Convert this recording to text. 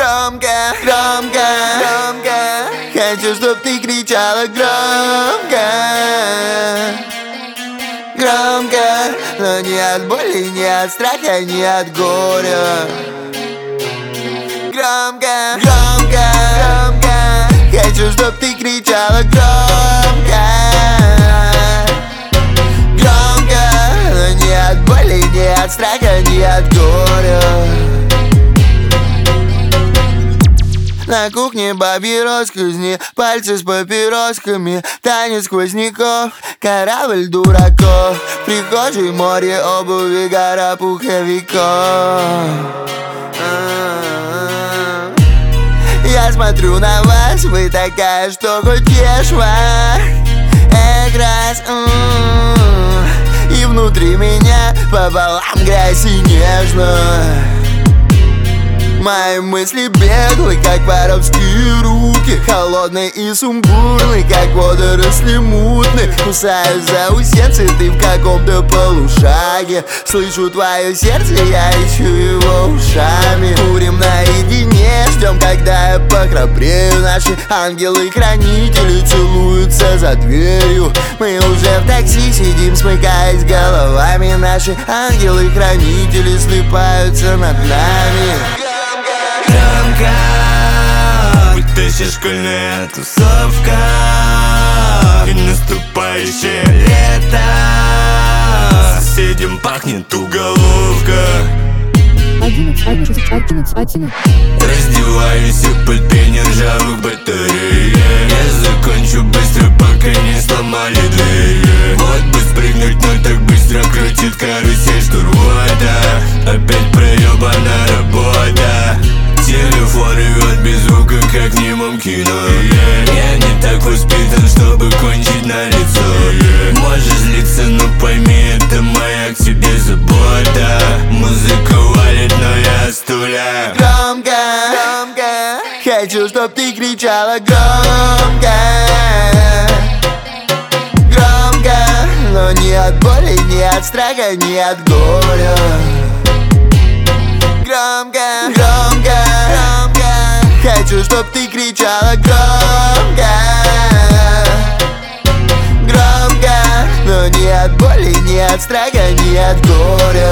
Громко, громко, громко. Хочу, чтоб ты кричала громко. Громко, но не от боли, не от страха, не от горя. Громко, громко, громко. Хочу, чтоб ты кричала громко. Громко, но не от боли, не от страха, не от горя. На кухне бабьи росказни, пальцы с папиросками, танец сквозняков, корабль дураков. В прихожей море обуви, гора пуховиков. Я смотрю на вас, вы такая, что хоть ешь вас. Раз, и внутри меня пополам грязь и нежно. Мои мысли беглы, как воровские руки, холодные и сумбурные, как водоросли мутные. Кусаюсь за усенцы, ты в каком-то полушаге. Слышу твое сердце, я ищу его ушами. Курим наедине, ждем, когда я похрабрею. Наши ангелы-хранители целуются за дверью. Мы уже в такси сидим, смыкаясь головами. Наши ангелы-хранители слипаются над нами. Громко, будто еще школьная тусовка и наступающее лето. Соседям пахнет уголовка. 11. Раздеваюсь и под пение ржавых батарей. Я закончу быстро, пока не сломали двери. Вот бы спрыгнуть, но так быстро крутит карусель штурвода. Опять проебана работа. Телефон ревет без звука, как в немом кино. Я не так воспитан, чтобы кончить на лицо. Можешь злиться, но пойми, это моя к тебе забота. Музыка валит, но я стуля. Громко, громко. Хочу, чтоб ты кричала громко. Громко, но не от боли, не от страха, не от горя. Громко, громко, громко. Хочу, чтоб ты кричала громко. Громко, но не от боли, не от страха, не от горя.